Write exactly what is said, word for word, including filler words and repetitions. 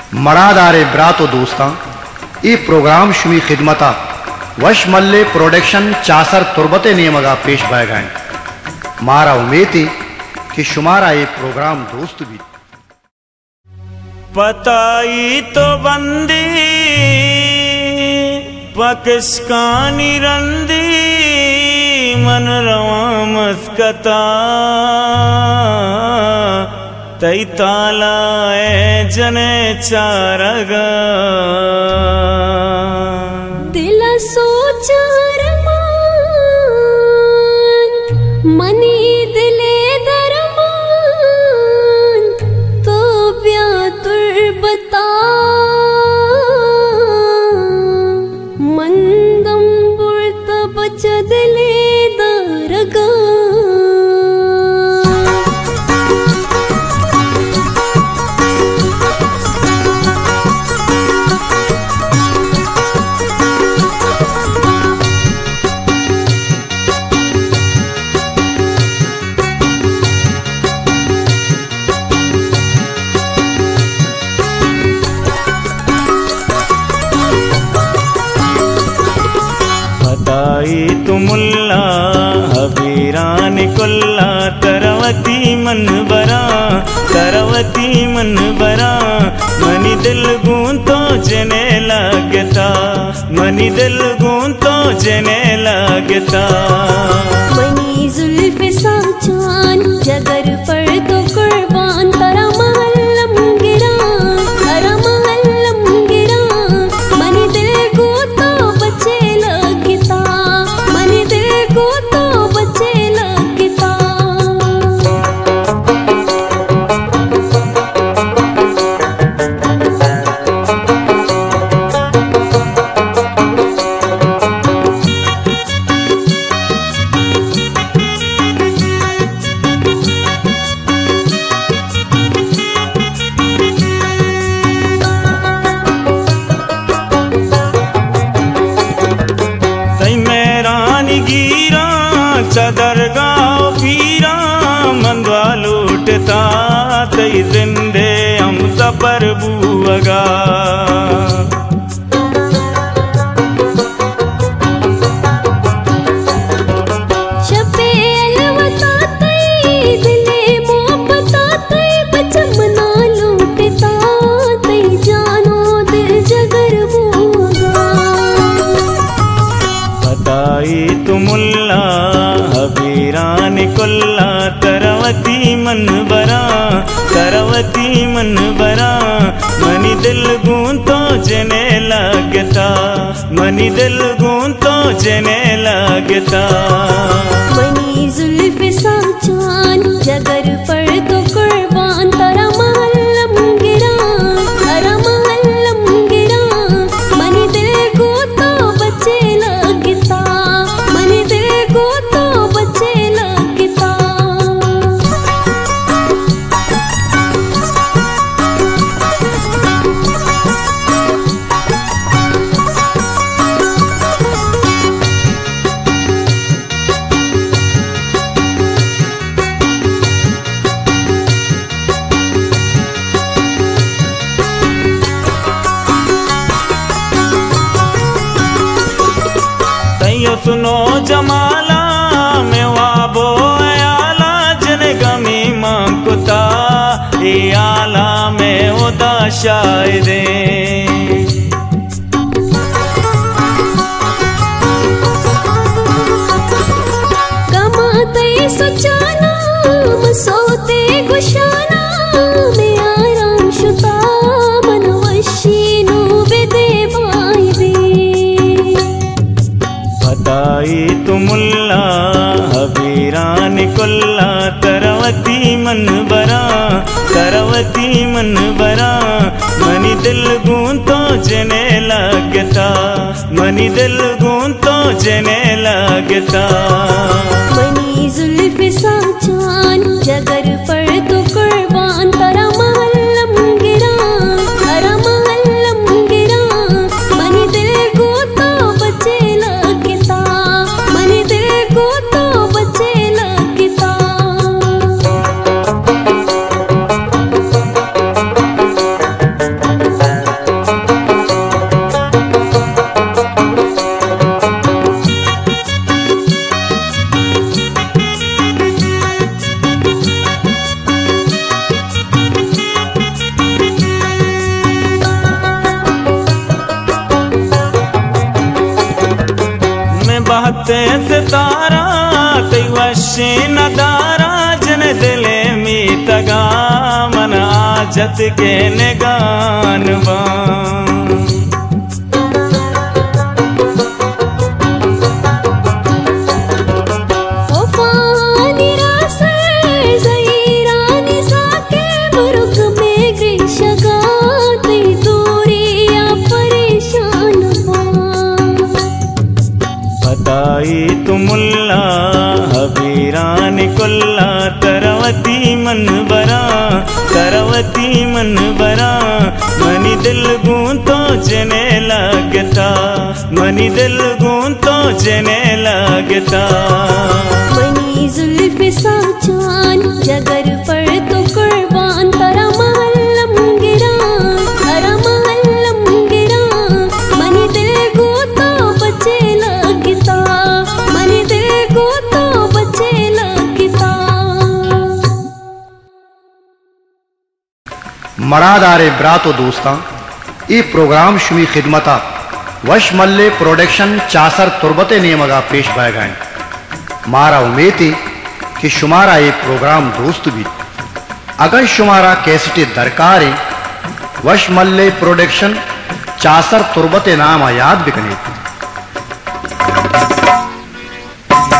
मरादारे ब्रातो दोस्तां ये प्रोग्राम शुमी खिदमता वश मल्ले production Chaucer तुरबते नियमगा पेश बाय गए। मारा उम्मीद है कि शुमारा ये प्रोग्राम दोस्त भी पताई तो बंदी पाकिस्तानी रंदी मन रवा मस्कता तई ताला ए जने चारगा दिल सोचा रमान मनी दिले दरमान तो ब्या तुरबता मंदम बुर्त बच दिले दरगा तुमुल्ला हबीरान कुल्ला तरवती मन बरा तरवती मन बरा मनी दिल गूं तो जने लगता मनी दिल गूं तो जने लगता मनी जुल्फ़े साचान जगर पर तो कुर्बान तरा महल्लम गिरा तरा महल्लम गिरा मनी दिल को तो बचे लगता मनी दिल को तो बचे लगता दरगाह पीरा मंदवा लूटता तई जिंदे हम सफर बुअगा तुमुल्ला हबीरान कुल्ला तरवती मन बरा तरवती मन बरा मनी दिल गूं तो जने लगता मनी दिल गूं तो जने लगता मनी जुल्फ़े साचान जगर पर तो कुर्बान तरा महल्लम गिरा तरा महल्लम गिरा मनी दिल को तो बचे लगता मनी दिल को तो बचे लगता सुनो जमाला में वाबो आला जन गमी मांगता ए आला में उदा शायदे कमाते सचाना सोते गुशाना में आराम शुता मनवशीनु बेदे भाई दे पताई तुमुल्ला हबीरान कुल्ला तरवती मन बरा तरवती मन बरा मनी दिल गूं तो जने लगता मनी दिल गूं तो जने लगता मनी जुल्फ़े साचान जगर पर तो कुर्बान तरा महल्लम गिरा तरा महल्लम गिरा मनी दिल को तो बचे लगता मनी दिल को तो बचे लगता ते सितारा तै वशे नदारा जन दिले में तगा मन आजत के निगानवा तुमुल्ला हबीरान कुल्ला तरवती मन बरा तरवती मन बरा मनी दिल गूं तो जने लगता मनी दिल गूं तो जने लगता मनी जुल्फ़े साचान जगर पर तो कुर्बान तारा महल्लम गिरा तारा महल्लम गिरा मनी दिल गूं तो बचे लगता मनी दिल गूं तो बचे लगता। मरादारे ब्रातो दोस्तां ये प्रोग्राम शुमी खिदमता वश मल्ले प्रोडक्शन चासर तुरबते नेमगा पेश भाई गए। मारा उम्मीद है कि शुमारा ये प्रोग्राम दोस्त भी अगर शुमारा कैसेटे दरकार है वश मल्ले प्रोडक्शन चासर तुरबते नाम याद भी कने।